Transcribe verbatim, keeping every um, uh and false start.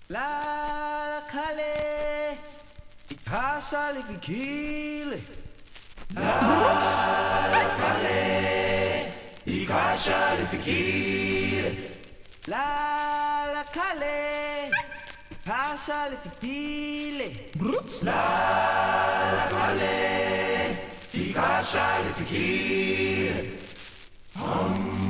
La la kale, ikasa lifikile. La kale, ikasa lifikile. La la kale, ikasa lifikile. La kale, ikasa lifikile.